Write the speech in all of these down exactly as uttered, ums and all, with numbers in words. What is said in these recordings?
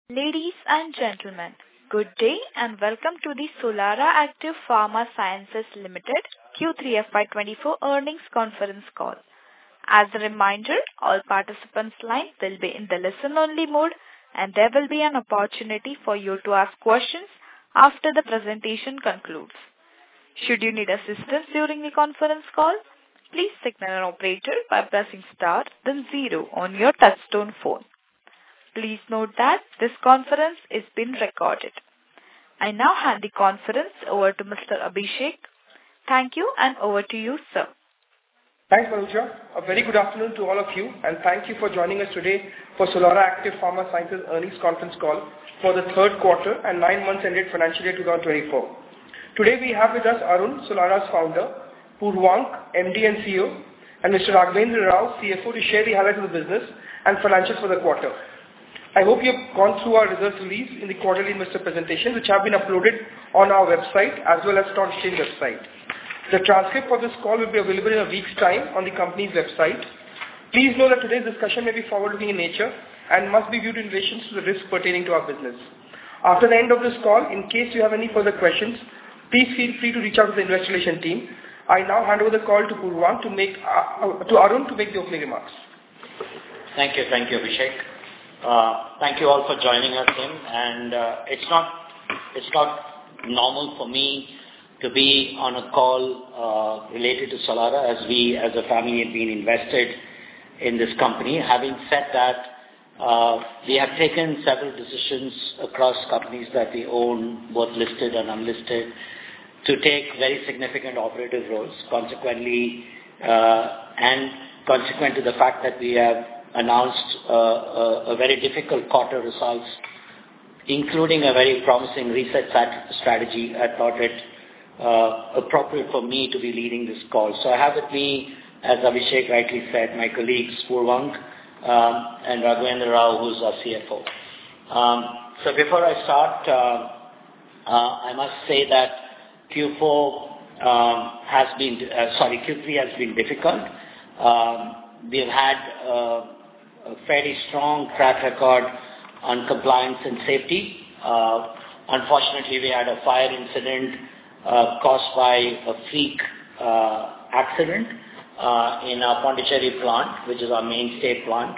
Ladies and gentlemen, good day and welcome to the Solara Active Pharma Sciences Limited Q three F Y twenty-four earnings conference call. As a reminder, all participants' lines will be in the listen-only mode, and there will be an opportunity for you to ask questions after the presentation concludes. Should you need assistance during the conference call, please signal an operator by pressing star then zero on your touchtone phone. Please note that this conference is being recorded. I now hand the conference over to Mister Abhishek. Thank you, and over to you, sir. Thanks, Manuja. A very good afternoon to all of you, and thank you for joining us today for Solara Active Pharma Sciences earnings conference call for the third quarter and nine months ended financial year twenty twenty-four. Today we have with us Arun, Solara's founder, Purvank, M D and C E O, and Mister Raghavendra Rao, C F O, to share the highlights of the business and financials for the quarter. I hope you have gone through our results release in the quarterly investor presentation, which have been uploaded on our website as well as Stock Exchange website. The transcript for this call will be available in a week's time on the company's website. Please know that today's discussion may be forward-looking in nature and must be viewed in relation to the risk pertaining to our business. After the end of this call, in case you have any further questions, please feel free to reach out to the investor relations team. I now hand over the call to Purvank to make uh, to Arun to make the opening remarks. Thank you, thank you, Abhishek. Uh, thank you all for joining us in, and uh, it's not it's not normal for me to be on a call uh, related to Solara, as we as a family have been invested in this company. Having said that, uh, we have taken several decisions across companies that we own, both listed and unlisted, to take very significant operative roles. Consequently, uh, and consequent to the fact that we have announced uh, a, a very difficult quarter results, including a very promising reset strategy, I thought it uh, appropriate for me to be leading this call. So I have with me, as Abhishek rightly said, my colleagues Purvank um, and Raghavendra Rao, who's our C F O. Um, so before I start, uh, uh, I must say that Q four um, has been, uh, sorry, Q three has been difficult. Um, we have had uh, a fairly strong track record on compliance and safety. Uh, unfortunately, we had a fire incident uh, caused by a freak uh, accident uh, in our Pondicherry plant, which is our mainstay plant,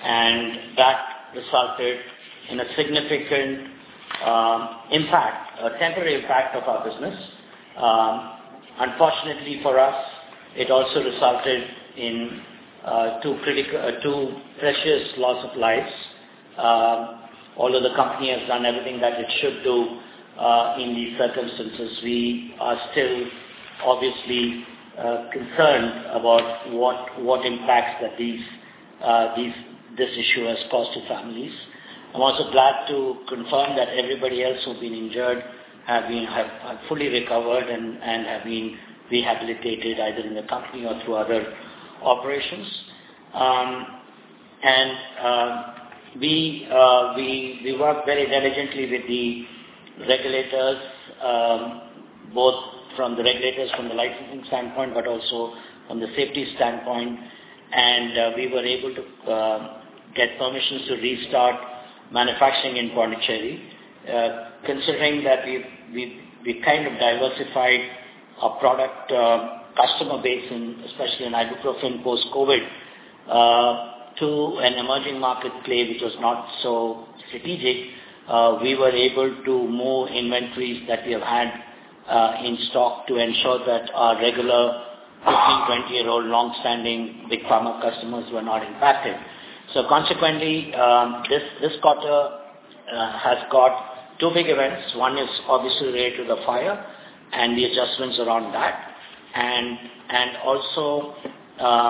and that resulted in a significant um, impact, a temporary impact of our business. Um, unfortunately for us, it also resulted in Uh, two critical, uh, two precious loss of lives. Uh, although the company has done everything that it should do uh, in these circumstances, we are still obviously uh, concerned about what what impacts that these uh, these this issue has caused to families. I'm also glad to confirm that everybody else who've been injured have been have, have fully recovered and and have been rehabilitated either in the company or through other operations, um, and uh, we uh, we we work very diligently with the regulators, um, both from the regulators from the licensing standpoint, but also from the safety standpoint, and uh, we were able to uh, get permissions to restart manufacturing in Pondicherry, uh, considering that we we we kind of diversified our product Uh, customer base, in, especially in ibuprofen post-COVID, uh, to an emerging market play which was not so strategic. Uh, we were able to move inventories that we have had uh, in stock to ensure that our regular fifteen, twenty-year-old long-standing big pharma customers were not impacted. So consequently, um, this, this quarter uh, has got two big events. One is obviously related to the fire and the adjustments around that. And and also, um,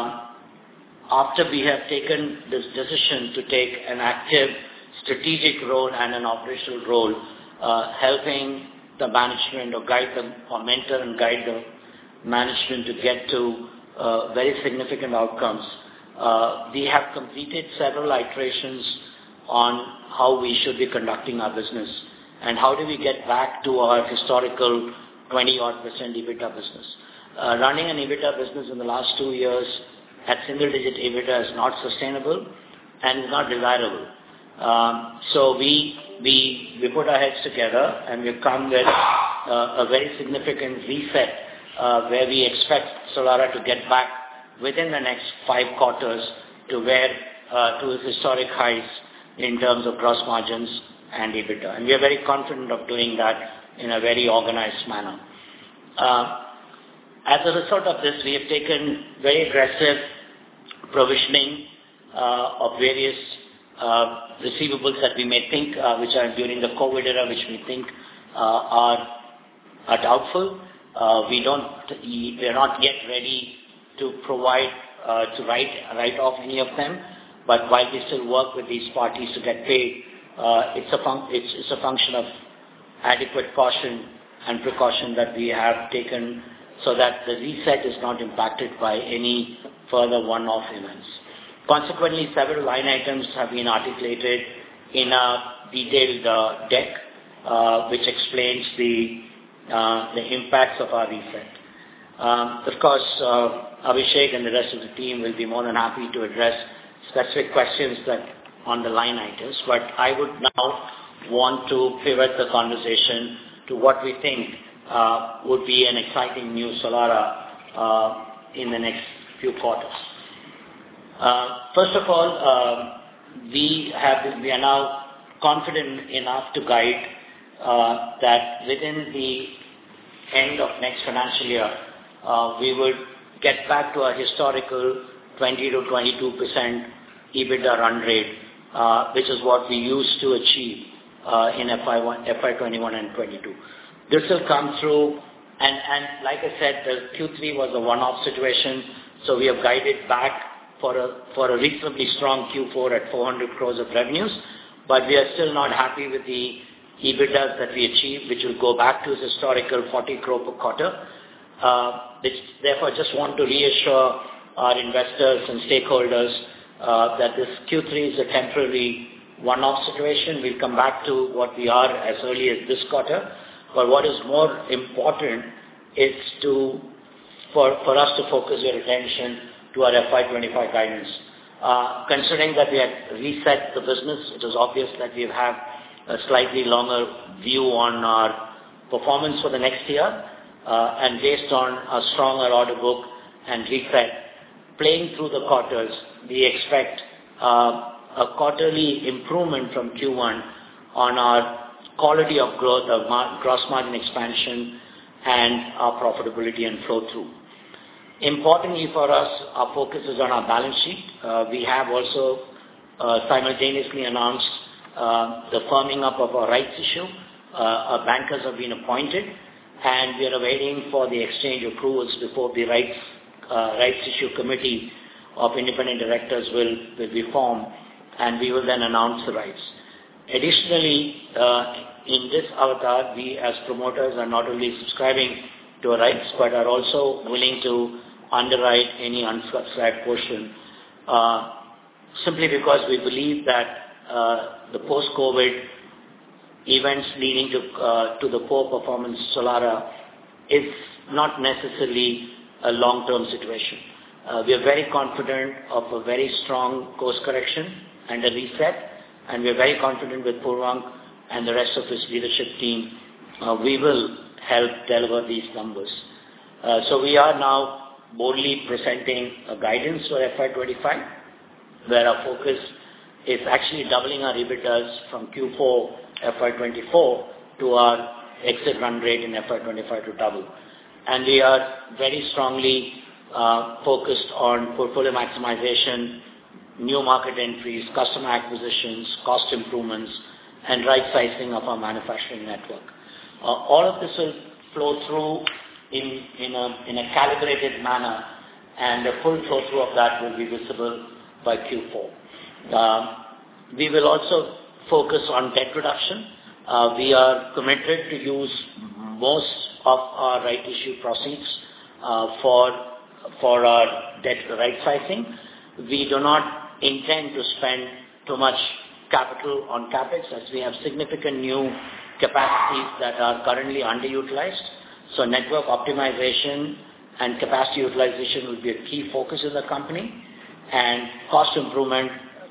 after we have taken this decision to take an active strategic role and an operational role, uh, helping the management or guide them or mentor and guide the management to get to uh, very significant outcomes, uh, we have completed several iterations on how we should be conducting our business and how do we get back to our historical twenty odd percent EBITDA business. Uh, running an EBITDA business in the last two years at single-digit EBITDA is not sustainable and is not desirable. Um, so we, we, we put our heads together and we've come with uh, a very significant reset uh, where we expect Solara to get back within the next five quarters to where, uh, to its historic highs in terms of gross margins and EBITDA. And we are very confident of doing that in a very organized manner. Uh, as a result of this, we have taken very aggressive provisioning uh, of various uh, receivables that we may think, uh, which are during the COVID era, which we think uh, are, are doubtful. Uh, we don't, we are not yet ready to provide, uh, to write, write off any of them. But while we still work with these parties to get paid, uh, it's a fun- it's, it's a function of adequate caution and precaution that we have taken so that the reset is not impacted by any further one-off events. Consequently, several line items have been articulated in a detailed uh, deck, uh, which explains the uh, the impacts of our reset. Um, of course, uh, Abhishek and the rest of the team will be more than happy to address specific questions that on the line items, but I would now want to pivot the conversation to what we think uh, would be an exciting new Solara uh, in the next few quarters. Uh, first of all, uh, we have we are now confident enough to guide uh, that within the end of next financial year, uh, we would get back to our historical twenty to twenty-two percent EBITDA run rate, uh, which is what we used to achieve uh, in F Y twenty-one and twenty-two. This will come through, and, and like I said, the Q three was a one-off situation, so we have guided back for a for a reasonably strong Q four at four hundred crores of revenues, but we are still not happy with the EBITDAs that we achieved, which will go back to its historical forty crore per quarter. Uh, which therefore just want to reassure our investors and stakeholders uh, that this Q three is a temporary one-off situation. We'll come back to what we are as early as this quarter. But what is more important is to for, for us to focus your attention to our F Y twenty-five guidance. Uh, considering that we had reset the business, it is obvious that we have a slightly longer view on our performance for the next year. Uh, and based on a stronger order book and reset, playing through the quarters, we expect uh, a quarterly improvement from Q one on our quality of growth, of mar- gross margin expansion, and our profitability and flow-through. Importantly for us, our focus is on our balance sheet. Uh, we have also uh, simultaneously announced uh, the firming up of our rights issue. Uh, our bankers have been appointed, and we are awaiting for the exchange approvals before the rights, uh, rights issue committee of independent directors will, will be formed, and we will then announce the rights. Additionally, uh, in this avatar, we as promoters are not only subscribing to our rights, but are also willing to underwrite any unsubscribed portion, uh, simply because we believe that uh, the post-COVID events leading to uh, to the poor performance Solara is not necessarily a long-term situation. Uh, we are very confident of a very strong course correction and a reset, and we are very confident with Purvang and the rest of his leadership team. Uh, we will help deliver these numbers. Uh, so we are now boldly presenting a guidance for F Y twenty-five, where our focus is actually doubling our EBITDAs from Q four F Y twenty-four to our exit run rate in F Y twenty-five to double. And we are very strongly uh, focused on portfolio maximization, new market entries, customer acquisitions, cost improvements, and right sizing of our manufacturing network. Uh, all of this will flow through in, in, a, in a calibrated manner, and the full flow through of that will be visible by Q four. Uh, we will also focus on debt reduction. Uh, we are committed to use most of our right issue proceeds uh, for for our debt right sizing. We do not intend to spend too much capital on capex, as we have significant new capacities that are currently underutilized. So network optimization and capacity utilization will be a key focus of the company, and cost improvement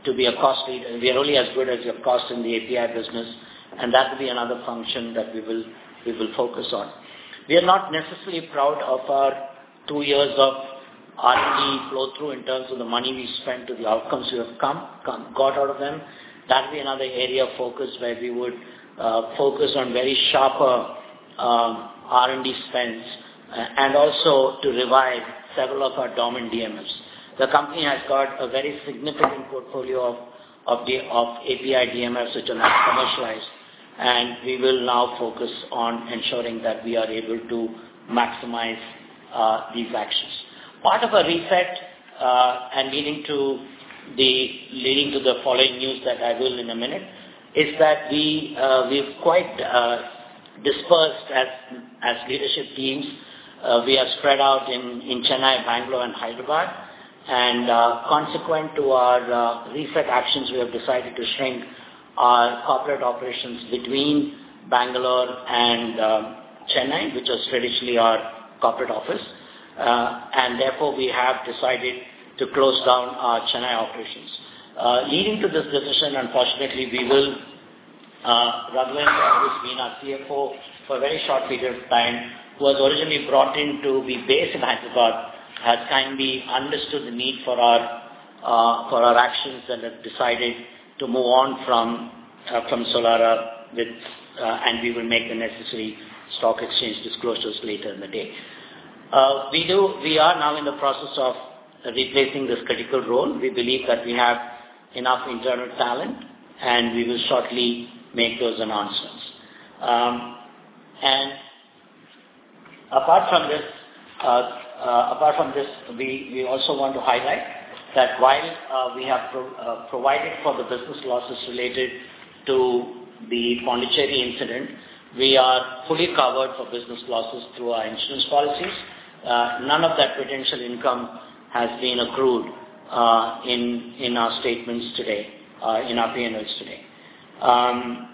to be a cost leader. We are only as good as your cost in the A P I business, and that will be another function that we will we will focus on. We are not necessarily proud of our two years of R and D flow through in terms of the money we spent to the outcomes we have come, come got out of them. That will be another area of focus where we would uh, focus on very sharper um, R and D spends uh, and also to revive several of our dormant D M Fs. The company has got a very significant portfolio of of, the, of A P I D M Fs which are not commercialized, and we will now focus on ensuring that we are able to maximize uh, these actions. Part of a reset uh, and leading to the leading to the following news that I will in a minute is that we uh, we've quite uh, dispersed as as leadership teams. Uh, we are spread out in in Chennai, Bangalore, and Hyderabad, and uh, consequent to our uh, reset actions, we have decided to shrink our corporate operations between Bangalore and um, Chennai, which was traditionally our corporate office, uh, and therefore we have decided to close down our Chennai operations. Uh, leading to this decision, unfortunately, we will, uh, Raghavendra, who has been our C F O for a very short period of time, who was originally brought in to be based in Hyderabad, has kindly understood the need for our uh, for our actions and have decided to move on from uh, from Solara with, uh, and we will make the necessary stock exchange disclosures later in the day. Uh, we do. We are now in the process of replacing this critical role. We believe that we have enough internal talent, and we will shortly make those announcements. Um, and apart from this, uh, uh, apart from this, we, we also want to highlight that while uh, we have pro- uh, provided for the business losses related to the Pondicherry incident, we are fully covered for business losses through our insurance policies. Uh, none of that potential income has been accrued uh, in in our statements today, uh, in our P and Ls today. Um,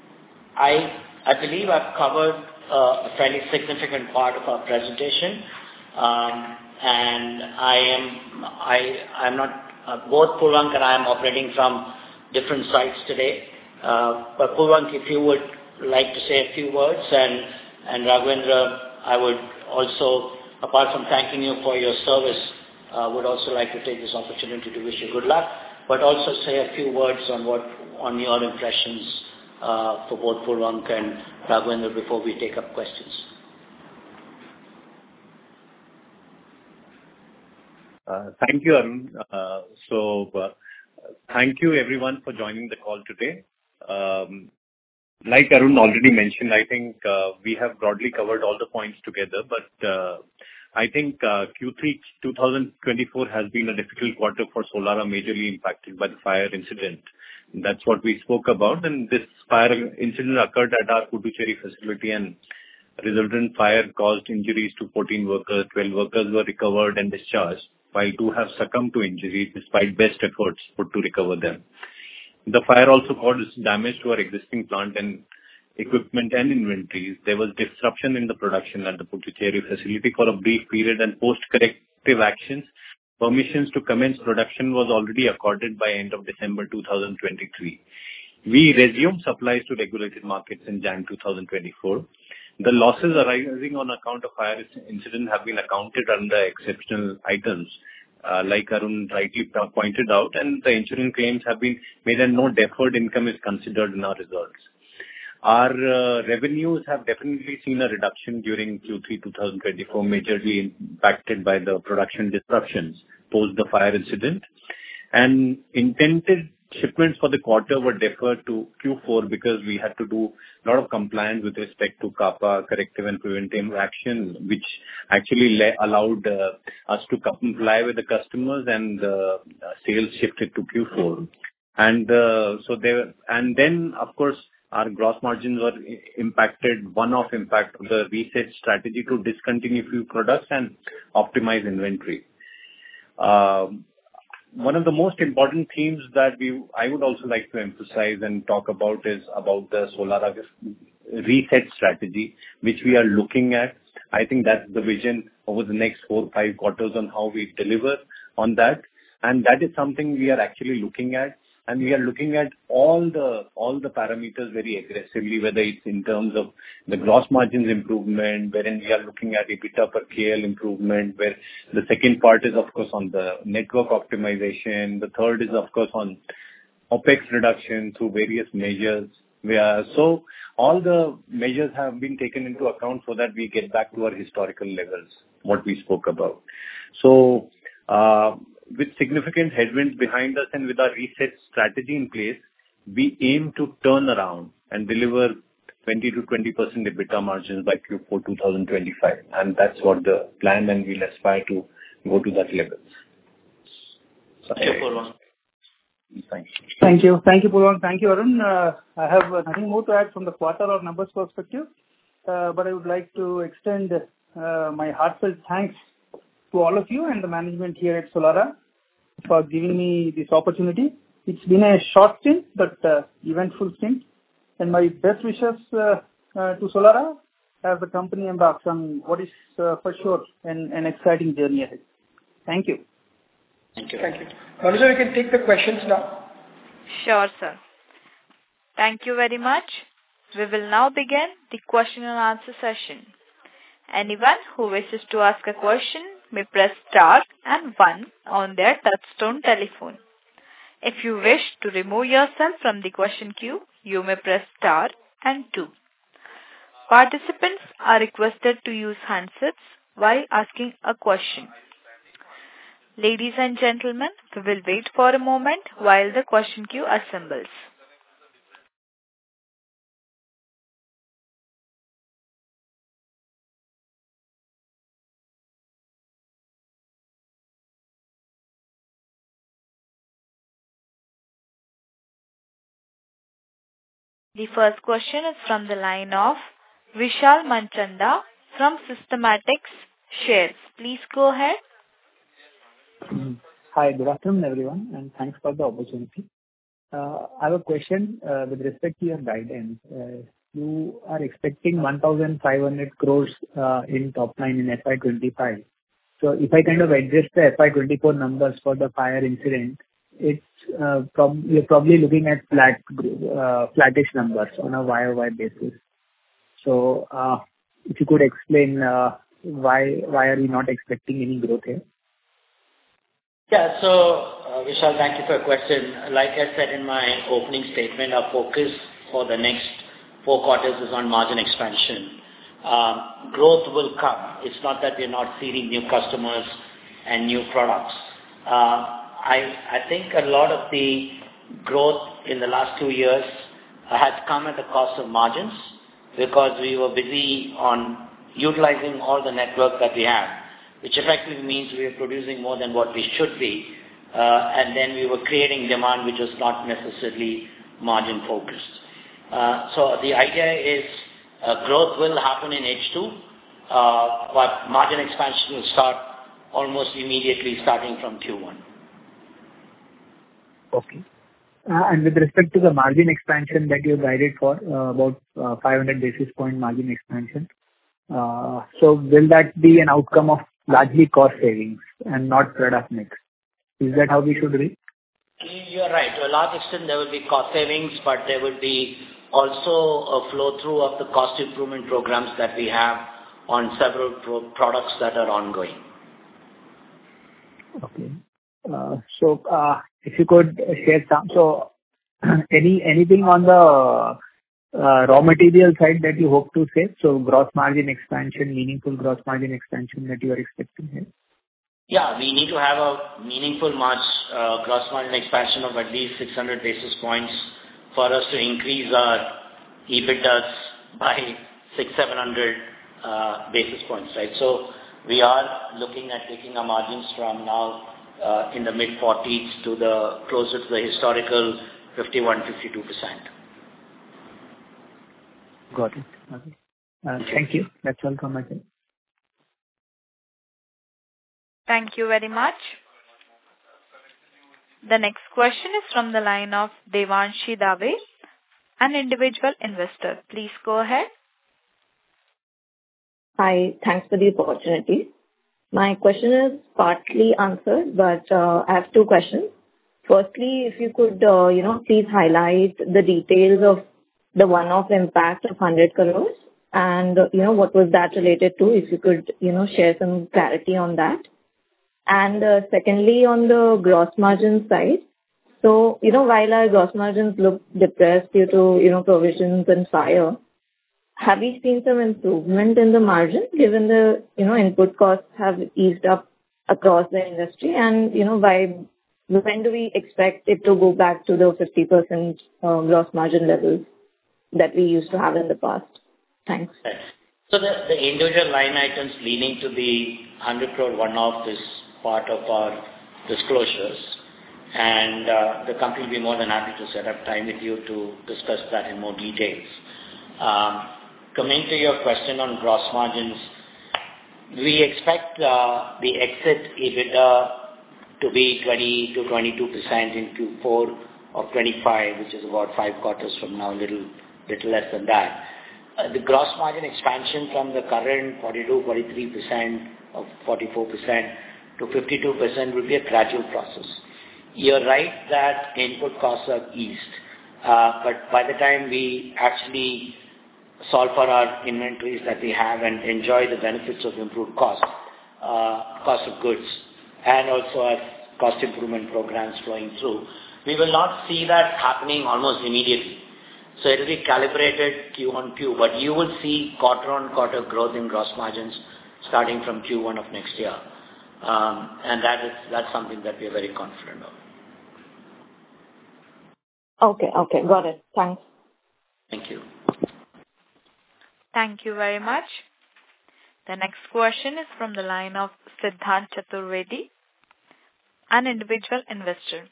I I believe I've covered uh, a fairly significant part of our presentation, um, and I am I I'm not uh, both Purvank and I am operating from different sites today. Uh, but Purvank, if you would like to say a few words, and and Raghavendra, I would also, apart from thanking you for your service, uh, would also like to take this opportunity to wish you good luck, but also say a few words on what on your impressions uh, for both Purvank and Raghavendra before we take up questions. Uh, thank you, Arun. Uh, so, uh, thank you everyone for joining the call today. Um, like Arun already mentioned, I think uh, we have broadly covered all the points together, but uh, I think uh, Q three twenty twenty-four has been a difficult quarter for Solara, majorly impacted by the fire incident. That's what we spoke about, and this fire incident occurred at our Puducherry facility, and resultant fire caused injuries to fourteen workers. twelve workers were recovered and discharged, while two have succumbed to injuries despite best efforts put to recover them. The fire also caused damage to our existing plant and equipment and inventories. There was disruption in the production at the Puducherry facility for a brief period, and post-corrective actions, permissions to commence production was already accorded by end of December two thousand twenty-three. We resumed supplies to regulated markets in January two thousand twenty-four. The losses arising on account of fire incident have been accounted under exceptional items, uh, like Arun rightly pointed out, and the insurance claims have been made and no deferred income is considered in our results. Our uh, revenues have definitely seen a reduction during Q three twenty twenty-four, majorly impacted by the production disruptions post the fire incident, and intended shipments for the quarter were deferred to Q four because we had to do a lot of compliance with respect to CAPA, corrective and preventive action, which actually le- allowed uh, us to comply with the customers, and uh, sales shifted to Q four. And uh, so there, and then of course our gross margins were impacted, one-off impact of the reset strategy to discontinue few products and optimize inventory. Um, One of the most important themes that we, I would also like to emphasize and talk about is about the Solara reset strategy, which we are looking at. I think that's the vision over the next four, five quarters on how we deliver on that. And that is something we are actually looking at. and we are looking at all the all the parameters very aggressively, whether it's in terms of the gross margins improvement, wherein we are looking at EBITDA per K L improvement, where the second part is, of course, on the network optimization. The third is, of course, on OpEx reduction through various measures. We are, so all the measures have been taken into account so that we get back to our historical levels, what we spoke about. So, uh, with significant headwinds behind us and with our reset strategy in place, we aim to turn around and deliver twenty to twenty percent EBITDA margins by Q four twenty twenty-five. And that's what the plan, and we'll aspire to go to that level. Thank you, Purvan. Thank you. Thank you. Thank you, Purvan. Thank you, Arun. Uh, I have uh, nothing more to add from the quarter or numbers perspective, uh, but I would like to extend uh, my heartfelt thanks to all of you and the management here at Solara for giving me this opportunity. It's been a short stint, but uh, eventful stint. And my best wishes uh, uh, to Solara as the company embarks on what is uh, for sure an, an exciting journey ahead. Thank you. Thank you. Thank you. Manuja, we can take the questions now. Sure, sir. Thank you very much. We will now begin the question and answer session. Anyone who wishes to ask a question may press star and one on their touchtone telephone. If you wish to remove yourself from the question queue, you may press star and two. Participants are requested to use handsets while asking a question. Ladies and gentlemen, we will wait for a moment while the question queue assembles. The first question is from the line of Vishal Manchanda from Systematics Shares. Please go ahead. Hi, good afternoon, everyone, and thanks for the opportunity. Uh, I have a question uh, with respect to your guidance. Uh, you are expecting one thousand five hundred crores uh, in top line in F Y twenty-five. So if I kind of adjust the F Y twenty-four numbers for the fire incident, it's uh, prob- you're probably looking at flat, uh, flattish numbers on a Y O Y basis. So uh, if you could explain uh, why why are we not expecting any growth here? Yeah, so uh, Vishal, thank you for your question. Like I said in my opening statement, our focus for the next four quarters is on margin expansion. Um, growth will come. It's not that we're not seeding new customers and new products. Uh, I, I think a lot of the growth in the last two years has come at the cost of margins because we were busy on utilizing all the network that we have, which effectively means we are producing more than what we should be, uh, and then we were creating demand which was not necessarily margin focused. Uh, so the idea is uh, growth will happen in H two, uh, but margin expansion will start almost immediately starting from Q one. Okay. Uh, and with respect to the margin expansion that you guided for, uh, about uh, five hundred basis point margin expansion, uh, so will that be an outcome of largely cost savings and not product mix? Is that how we should read? You're right. To a large extent, there will be cost savings, but there will be also a flow-through of the cost improvement programs that we have on several pro- products that are ongoing. Okay. Uh, so, uh, if you could share some, so any anything on the uh, raw material side that you hope to save? So, gross margin expansion, meaningful gross margin expansion that you are expecting here? Yeah, we need to have a meaningful margin, uh, gross margin expansion of at least six hundred basis points for us to increase our EBITDAs by six, seven hundred uh, basis points, right? So we are looking at taking our margins from now uh, in the mid forties to the closer to the historical fifty-one, fifty-two percent. Got it. Okay. Uh, thank you. That's all from my side. Thank you very much. The next question is from the line of Devanshi Dave, an individual investor. Please go ahead. Hi, thanks for the opportunity. My question is partly answered, but uh, I have two questions. Firstly, if you could, uh, you know, please highlight the details of the one-off impact of one hundred crores and, uh, you know, what was that related to? If you could, you know, share some clarity on that. And uh, secondly, on the gross margin side, so, you know, while our gross margins look depressed due to, you know, provisions and fire, have we seen some improvement in the margin given the, you know, input costs have eased up across the industry? And, you know, by when do we expect it to go back to the fifty percent uh, gross margin levels that we used to have in the past? Thanks. Right. So the, the individual line items leading to the one hundred crore one-off is part of our disclosures. And uh, the company will be more than happy to set up time with you to discuss that in more details. Um, coming to your question on gross margins, we expect uh, the exit EBITDA to be twenty to twenty-two percent in Q four of twenty-five, which is about five quarters from now, a little, little less than that. Uh, the gross margin expansion from the current forty-two, forty-three percent of forty-four percent to fifty-two percent will be a gradual process. You're right that input costs are eased, uh, but by the time we actually solve for our inventories that we have and enjoy the benefits of improved cost, uh, cost of goods, and also our cost improvement programs flowing through, we will not see that happening almost immediately. So it will be calibrated Q on Q, but you will see quarter on quarter growth in gross margins starting from Q one of next year. Um, and that is, that's something that we are very confident of. Okay, okay, got it. Thanks. Thank you. Thank you very much. The next question is from the line of Siddhant Chaturvedi, an individual investor.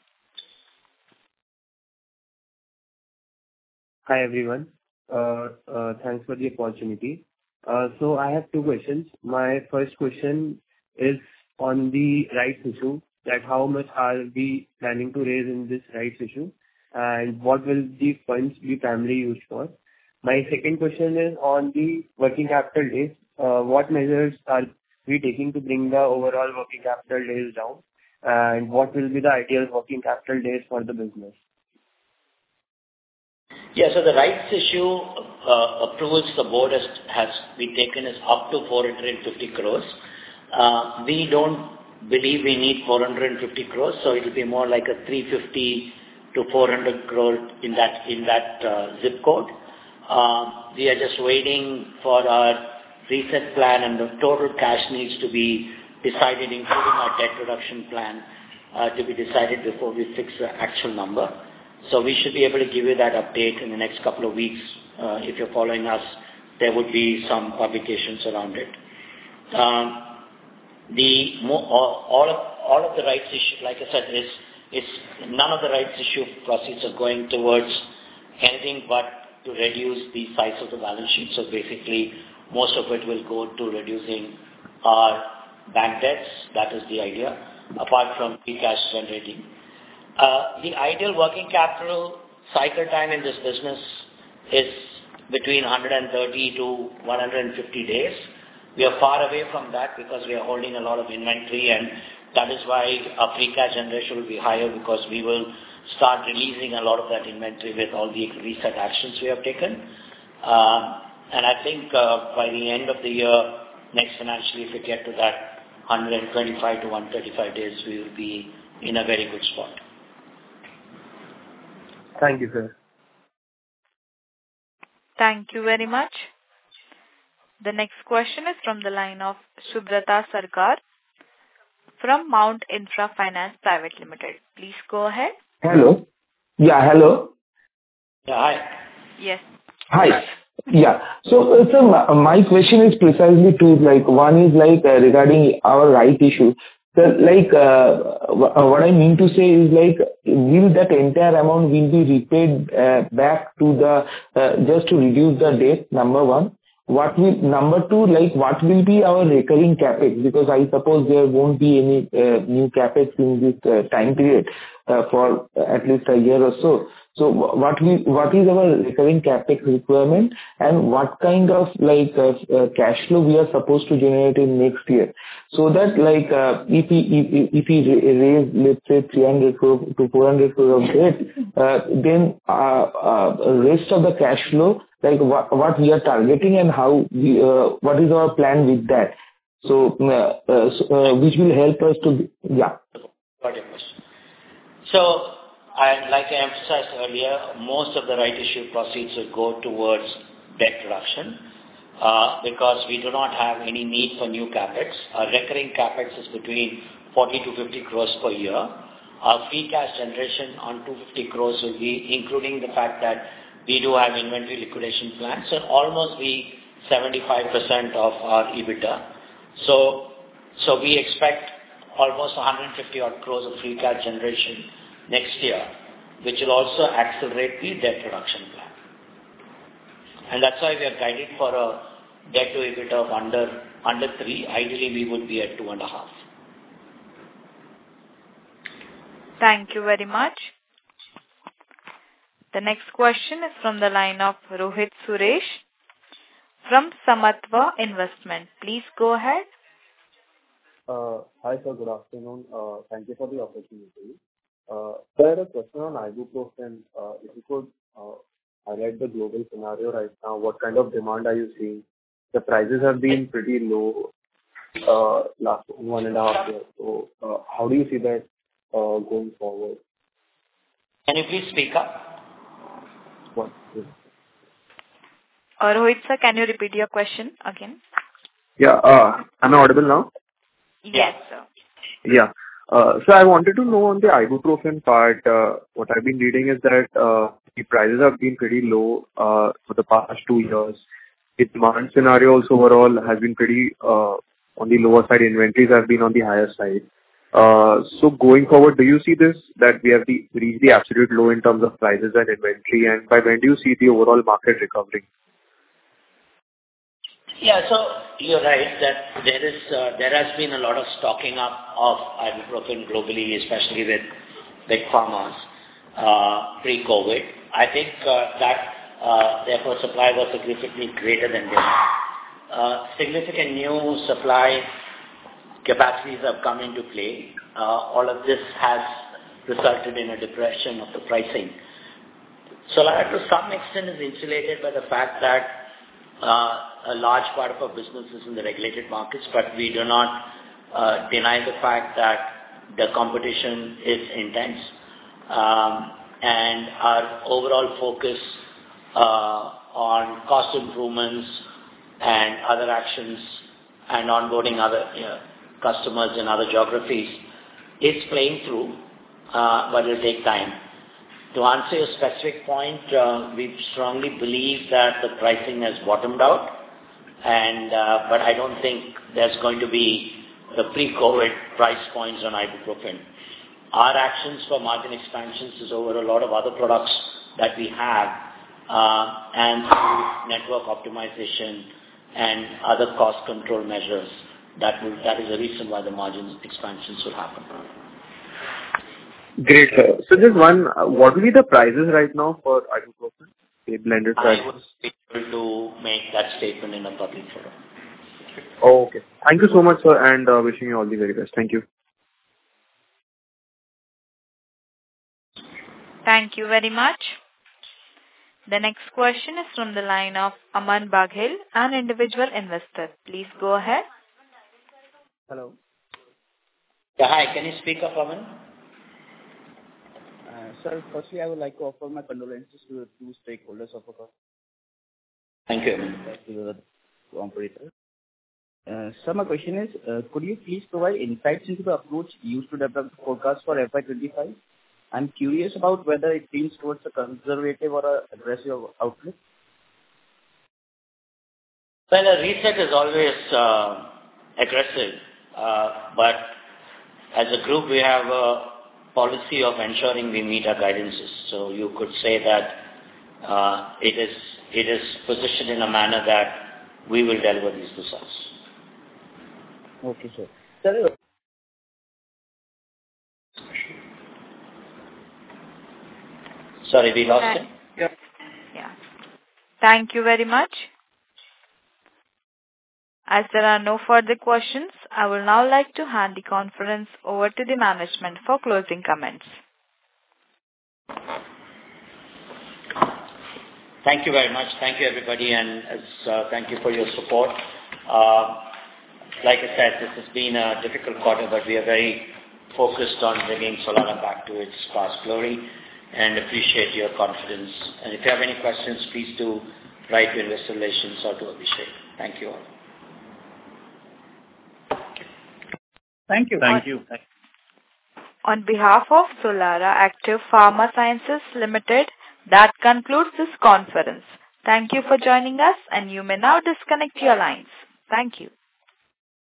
Hi everyone. Uh, uh, thanks for the opportunity. Uh, so I have two questions. My first question is on the rights issue, that how much are we planning to raise in this rights issue and what will the funds be primarily used for? My second question is on the working capital days. Uh, what measures are we taking to bring the overall working capital days down, and what will be the ideal working capital days for the business? Yeah, so the rights issue uh, approvals the board has, has been taken is up to four hundred fifty crores. Uh, we don't believe we need four hundred fifty crores, so it will be more like a three hundred fifty to four hundred crore in that in that uh, zip code. Uh, we are just waiting for our reset plan and the total cash needs to be decided, including our debt reduction plan, uh, to be decided before we fix the actual number. So we should be able to give you that update in the next couple of weeks. Uh, if you're following us, there would be some publications around it. Um, the all, all of all of the rights issue, like I said, is is none of the rights issue proceeds are going towards anything but to reduce the size of the balance sheet. So basically, most of it will go to reducing our bank debts. That is the idea, apart from free cash generating. Uh, the ideal working capital cycle time in this business is between one hundred thirty to one hundred fifty days. We are far away from that because we are holding a lot of inventory, and that is why our free cash generation will be higher, because we will start releasing a lot of that inventory with all the reset actions we have taken. Uh, and I think uh, by the end of the year, next financially, if we get to that one hundred twenty-five to one hundred thirty-five days, we will be in a very good spot. Thank you, sir. Thank you very much. The next question is from the line of Subrata Sarkar from Mount Infra Finance Private Limited. Please go ahead. Hello. Yeah, hello. Yeah, hi. Yes. Hi. Yeah. So, uh, sir, my, my question is precisely two. Like, one is like uh, regarding our right issue. So, like, uh, what I mean to say is like, will that entire amount will be repaid uh, back to the, uh, just to reduce the debt, number one. What will, number two, like, what will be our recurring capex? Because I suppose there won't be any uh, new capex in this uh, time period uh, for at least a year or so. So what we what is our recurring CapEx requirement, and what kind of like uh, uh, cash flow we are supposed to generate in next year? So that like uh, if we if, if we raise let's say three hundred crore to four hundred crore of debt, uh, then uh, uh, rest of the cash flow, like what what we are targeting and how we uh, what is our plan with that? So, uh, uh, so uh, which will help us to yeah. Got your question. So. And like I emphasized earlier, most of the right issue proceeds will go towards debt reduction uh, because we do not have any need for new capex. Our recurring capex is between forty to fifty crores per year. Our free cash generation on two hundred fifty crores will be including the fact that we do have inventory liquidation plans, so almost be seventy-five percent of our EBITDA. So, so we expect almost one hundred fifty odd crores of free cash generation next year, which will also accelerate the debt reduction plan. And that's why we are guided for a debt to EBITDA of under under three. Ideally, we would be at two and a half. Thank you very much. The next question is from the line of Rohit Suresh from Samatva Investment. Please go ahead. Uh, hi, sir. Good afternoon. Uh, thank you for the opportunity. Uh, so I had a question on ibuprofen. Uh, if you could uh, highlight the global scenario right now, what kind of demand are you seeing? The prices have been pretty low uh, last one and a half years. So uh, how do you see that uh, going forward? Can you please speak up? What? Uh, Rohit sir, can you repeat your question again? Yeah. Uh, am I audible now? Yes, sir. Yeah. Uh, so I wanted to know on the ibuprofen part, uh, what I've been reading is that uh, the prices have been pretty low uh, for the past two years. The demand scenario also overall has been pretty uh, on the lower side. Inventories have been on the higher side. Uh, so going forward, do you see this, that we have the, reached the absolute low in terms of prices and inventory, and by when do you see the overall market recovering? Yeah, so you're right that there is uh, there has been a lot of stocking up of ibuprofen globally, especially with big pharmas uh, pre-COVID. I think uh, that uh, therefore supply was significantly greater than demand. Uh, significant new supply capacities have come into play. Uh, all of this has resulted in a depression of the pricing. Solara to some extent is insulated by the fact that uh, a large part of our business is in the regulated markets, but we do not uh, deny the fact that the competition is intense. Um, and our overall focus uh, on cost improvements and other actions and onboarding other you know, customers in other geographies is playing through, uh, but it will take time. To answer your specific point, uh, we strongly believe that the pricing has bottomed out, and uh, but I don't think there's going to be the pre-COVID price points on ibuprofen. Our actions for margin expansions is over a lot of other products that we have, uh, and through network optimization and other cost control measures. That will that is the reason why the margin expansions will happen. Great, sir. So just one, uh, what will be the prices right now for ibuprofen, the blended price? I would be able to make that statement in a public forum. Oh, okay. Thank you so much, sir, and uh, wishing you all the very best. Thank you. Thank you very much. The next question is from the line of Aman Baghel, an individual investor. Please go ahead. Hello. Yeah, hi. Can you speak up, Aman? Uh, sir, firstly, I would like to offer my condolences to the two stakeholders of a company. Thank you. To the operator. Uh, sir, my question is, uh, could you please provide insights into the approach used to develop the forecast for F Y twenty-five? I'm curious about whether it leans towards a conservative or a aggressive outlook. Well, a reset is always uh, aggressive, uh, but as a group, we have a policy of ensuring we meet our guidances. So you could say that uh, it is it is positioned in a manner that we will deliver these results. Okay, sir. Sir, Sorry, we lost Thank- him. Yeah. Yeah. Thank you very much. As there are no further questions, I will now like to hand the conference over to the management for closing comments. Thank you very much. Thank you, everybody, and as, uh, thank you for your support. Uh, like I said, this has been a difficult quarter, but we are very focused on bringing Solara back to its past glory and appreciate your confidence. And if you have any questions, please do write to Investor Relations or to Abhishek. Thank you all. Thank you. Thank you. On behalf of Solara Active Pharma Sciences Limited, that concludes this conference. Thank you for joining us, and you may now disconnect your lines. Thank you.